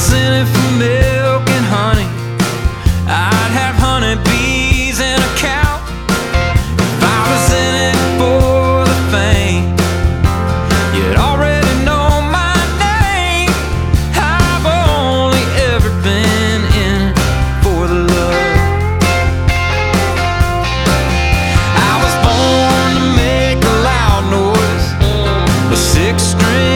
was in it for milk and honey, I'd have honeybees and a cow. If I was in it for the fame, you'd already know my name. I've only ever been in it for the love. I was born to make a loud noise, a six-string